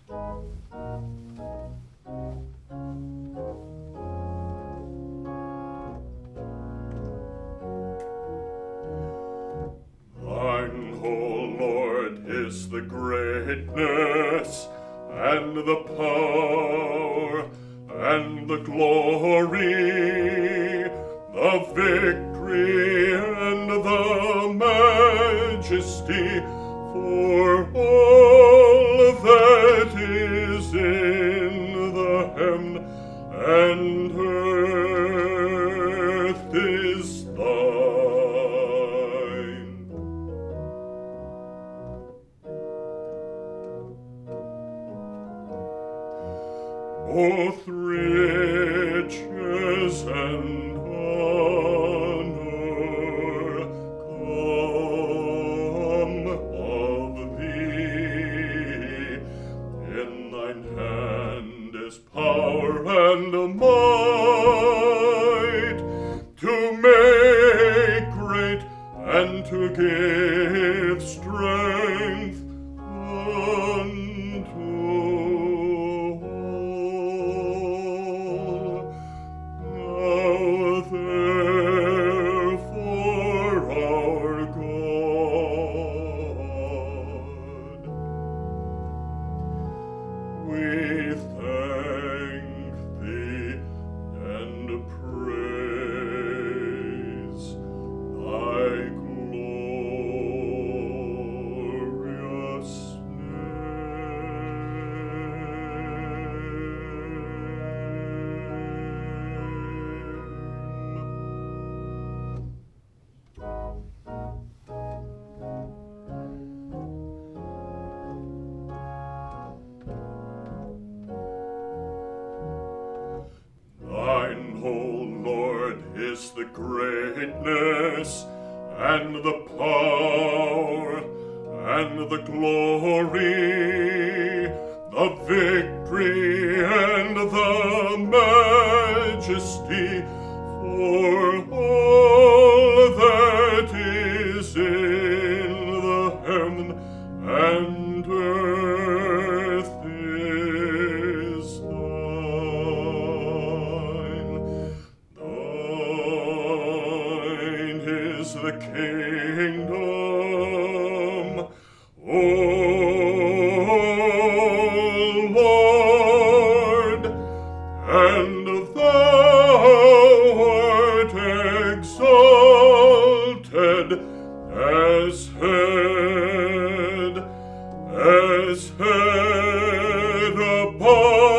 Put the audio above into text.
Thine, O Lord, is the greatness and the power and the glory, the victory and the majesty, for all that is in the heaven and earth is thine. Both riches and honor come of thee. In thine hand is power and might, to make great and to give strength unto all. Now therefore, our God, we thank thee and praise thy glorious Thine, O Lord, is the greatness and the power and the glory, the victory and the majesty, for all that is in the heaven and earth is thine. Thine is the kingdom, O Lord, and thou art exalted as head above